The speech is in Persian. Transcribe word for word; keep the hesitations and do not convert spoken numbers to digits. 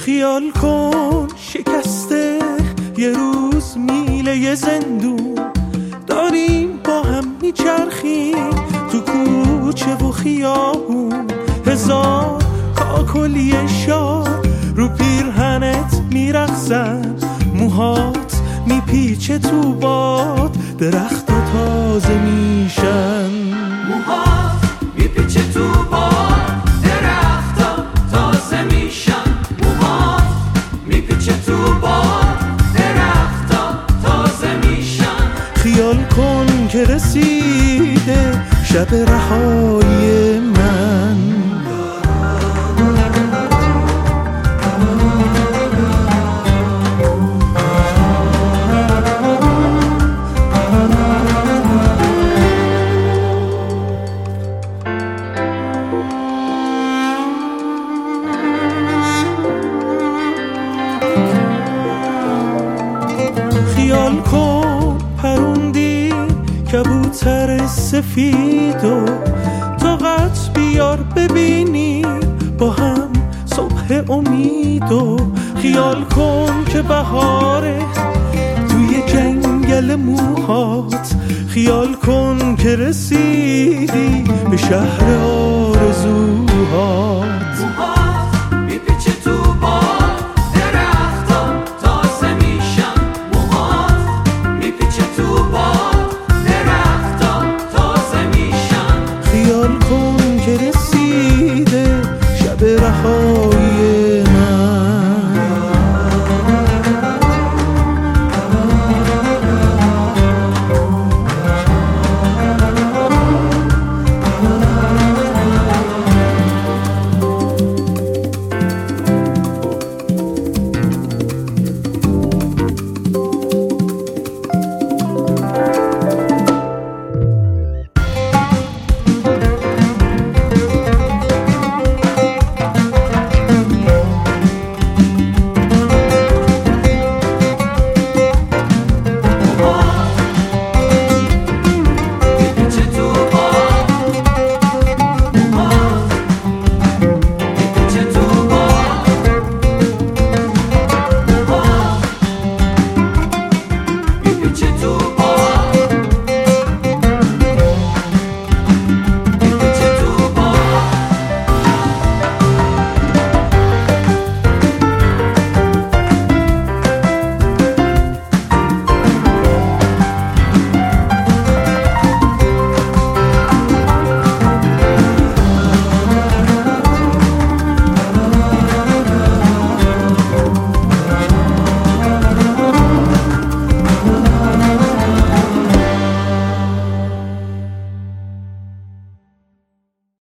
خیال کن شکسته یه روز میله یه زندون، داریم با هم میچرخیم تو کوچه و خیابون، هزار کاکلی شاد رو پیرهنت میرقصن، موهات میپیچه تو باد، درختا تازه میشن. موهات میپیچه تو باد، درختا تازه میشن. موهات میپیچه تو باد، درختا تازه میشن. خیال کن که رسیده شب رهایی من، خیال کن پروندی کبوتر سفیدو، طاقت بیار ببینی با هم صبح امیدو. خیال کن که بهاره توی جنگل موهات، خیال کن که رسیدی به شهر